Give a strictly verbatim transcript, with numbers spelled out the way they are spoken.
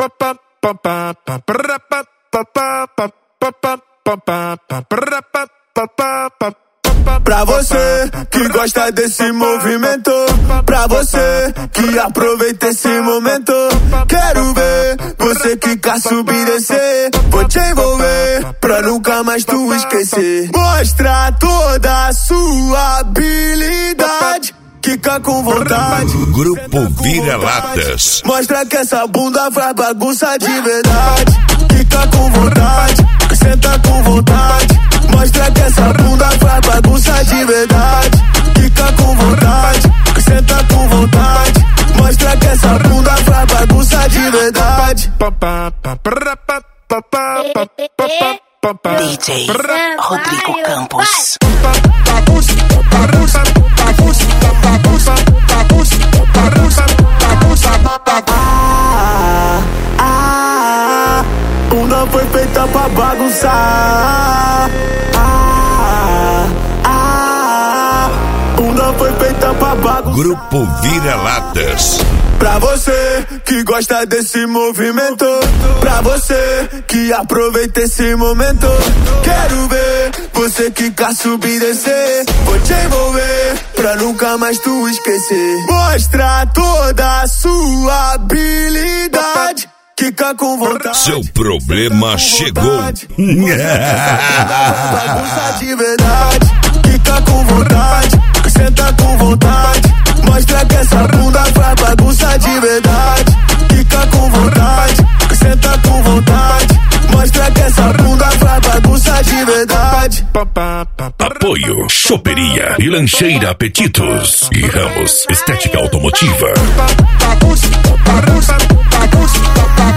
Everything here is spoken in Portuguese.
Pra você que gosta desse movimento, pra você que aproveita esse momento, quero ver você quicar, subir e descer. Vou te envolver pra nunca mais tu esquecer. Mostra toda a sua habilidade, quica com vontade. Grupo Vira-Latas. Mostra que essa bunda faz bagunça de verdade. Quica com vontade, senta com vontade. Mostra que essa bunda faz bagunça de verdade. Quica com vontade, senta com vontade. Mostra que essa bunda faz bagunça de verdade. D J Rodrigo Campos. Ah, ah, bunda foi feita pra bagunçar. Ah, ah, bunda foi feita pra bagunçar. Grupo Vira-Latas. Pra você que gosta desse movimento, pra você que aproveita esse momento, quero ver você quicar, subir e descer. Vou te envolver pra nunca mais tu esquecer. Mostra toda a sua habilidade, quica com vontade. Seu problema chegou. Bagunça de verdade, quica com vontade, senta com vontade. Mostra que essa bunda faz bagunça de verdade. Quica com vontade, senta com vontade. Mostra que essa bunda faz bagunça de verdade. Apoio Choperia e Lancheira Apetitos e Ramos Estética Automotiva.